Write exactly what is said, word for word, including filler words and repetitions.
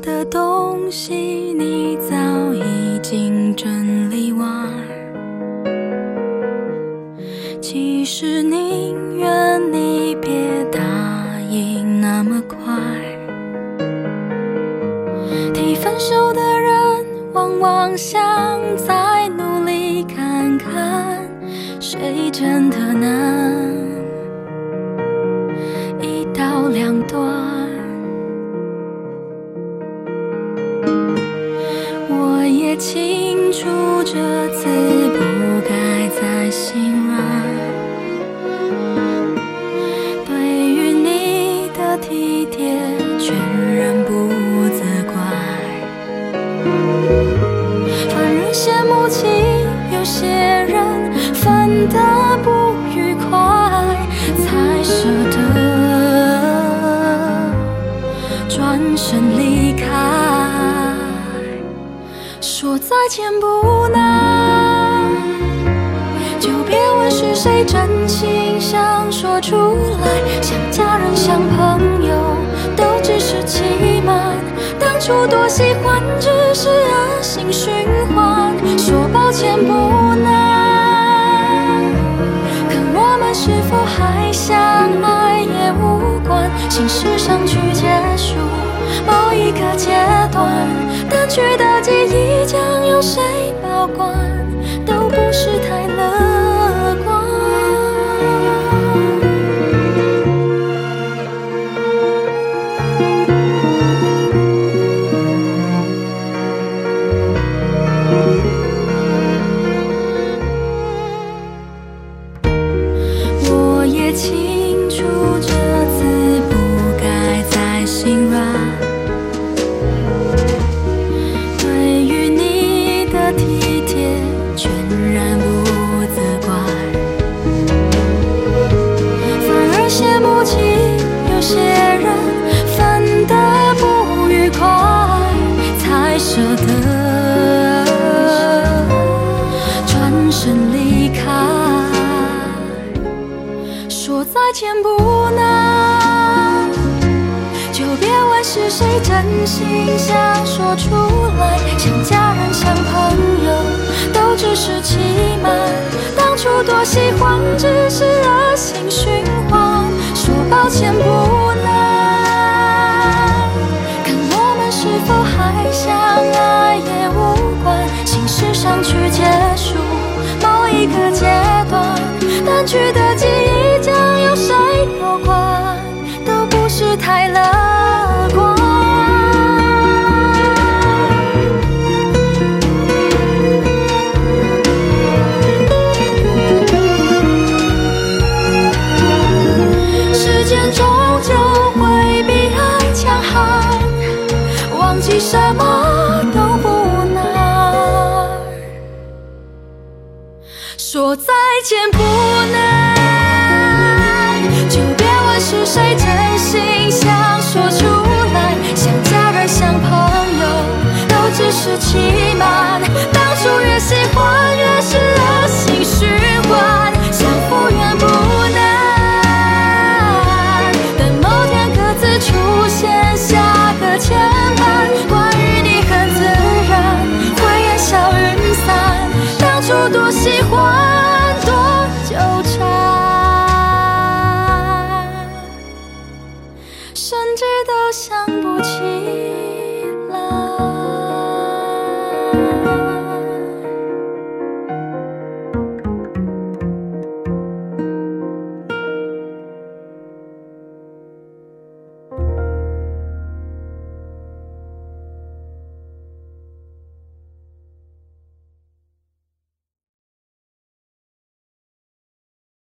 的东西你早已经整理完，其实宁愿你别答应那么快。提分手的人往往想再努力看看，谁真的能一刀两断。我也清楚这次不该再心软，对于你的体贴全然不责怪，反而羡慕起有些人分得不愉快，才舍得转身离开。说再见不难，就别问是谁真心想说出来，像家人像朋友都只是欺瞒，当初多喜欢只是恶性循环。说抱歉不难，可我们是否还相爱也无关，心事上去结束某一个阶段，淡去的记忆将由谁保管，都不是太乐观。我也清楚这次不该再心软，体贴全然不责怪，反而羡慕起有些人分得不愉快，才舍得转身离开。说再见不难，就别问是谁真心想说出来，像家人像朋友都只是欺瞒，当初多喜欢只是恶性循环。说抱歉不难，看我们是否还相爱也无关，心事上去结束某一个阶段，淡去的记忆将由谁保管，都不是太乐观。时间终究会比爱强悍，忘记什么都不难，说再见不难。